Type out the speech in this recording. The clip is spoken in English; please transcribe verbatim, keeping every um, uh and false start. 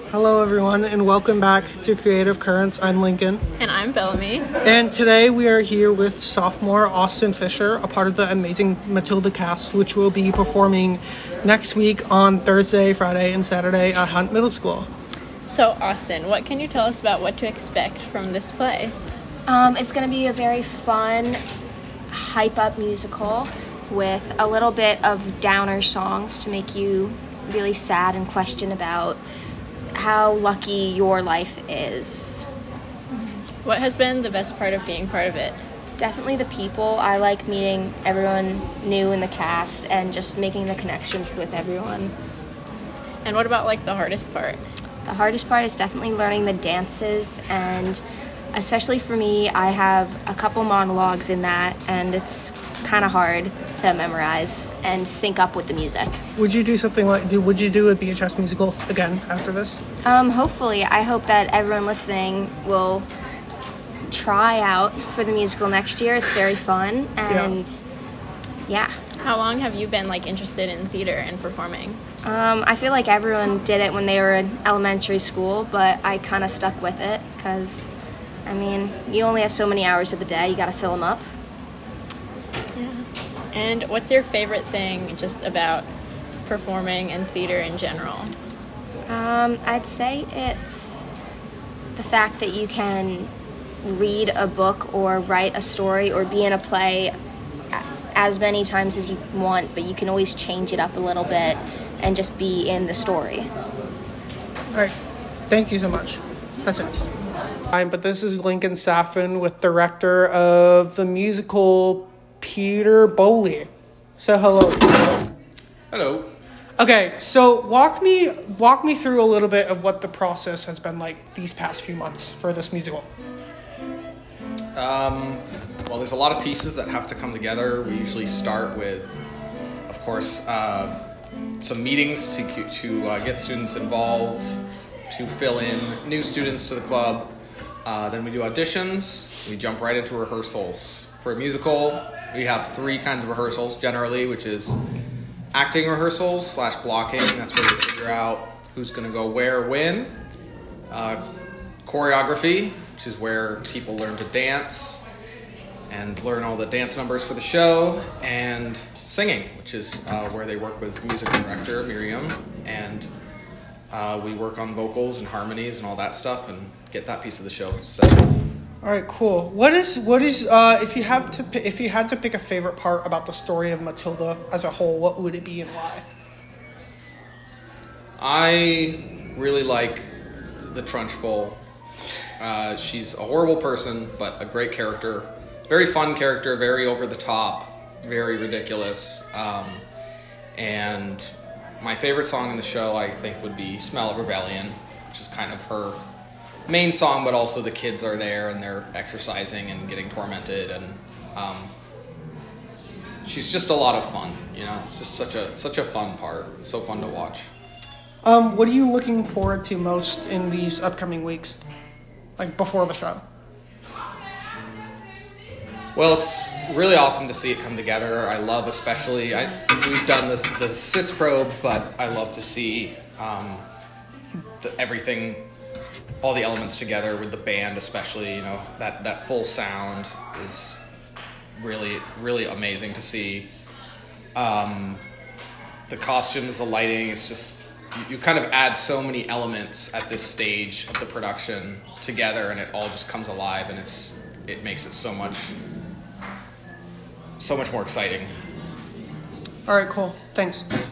Hello, everyone, and welcome back to Creative Currents. I'm Lincoln. And I'm Bellamy. And today we are here with sophomore Austin Fisher, a part of the amazing Matilda cast, which will be performing next week on Thursday, Friday, and Saturday at Hunt Middle School. So, Austin, what can you tell us about what to expect from this play? Um, it's going to be a very fun, hype-up musical with a little bit of downer songs to make you really sad and question about how lucky your life is. What has been the best part of being part of it? Definitely the people. I like meeting everyone new in the cast and just making the connections with everyone. And what about, like, the hardest part? The hardest part is definitely learning the dances, and especially for me, I have a couple monologues in that, and it's kind of hard to memorize and sync up with the music. Would you do something like, do? would you do a B H S musical again after this? Um, hopefully. I hope that everyone listening will try out for the musical next year. It's very fun, and yeah. yeah. How long have you been, like, interested in theater and performing? Um, I feel like everyone did it when they were in elementary school, but I kind of stuck with it because, I mean, you only have so many hours of the day. You got to fill them up. Yeah. And what's your favorite thing just about performing and theater in general? Um, I'd say it's the fact that you can read a book or write a story or be in a play as many times as you want, but you can always change it up a little bit and just be in the story. All right. Thank you so much. That's it. Um, but this is Lincoln Saffin with director of the musical, Peter Bowley. So hello. Hello. Okay, so walk me walk me through a little bit of what the process has been like these past few months for this musical. Um, well, there's a lot of pieces that have to come together. We usually start with, of course, uh, some meetings to to uh, get students involved, to fill in new students to the club. Uh, then we do auditions. We jump right into rehearsals. For a musical, we have three kinds of rehearsals generally, which is acting rehearsals slash blocking. That's where we figure out who's going to go where, when. Uh, choreography, which is where people learn to dance and learn all the dance numbers for the show. And singing, which is uh, where they work with music director Miriam, and uh, we work on vocals and harmonies and all that stuff and get that piece of the show set. All right, cool. What is what is uh, if you have to pi- if you had to pick a favorite part about the story of Matilda as a whole, what would it be and why? I really like the Trunchbull. Uh, she's a horrible person, but a great character. Very fun character, very over the top, very ridiculous. Um, and my favorite song in the show, I think, would be Smell of Rebellion, which is kind of her main song, but also the kids are there and they're exercising and getting tormented, and um, she's just a lot of fun, you know. It's just such a such a fun part, so fun to watch. Um, what are you looking forward to most in these upcoming weeks, like before the show? Well, it's really awesome to see it come together. I love, especially, I, we've done this the sits probe, but I love to see um, the, everything, all the elements together with the band, especially. You know, that that full sound is really really amazing to see. Um, the costumes, the lighting, it's just you, you kind of add so many elements at this stage of the production together, and it all just comes alive, and it's it makes it so much. So much more exciting. All right, cool. Thanks.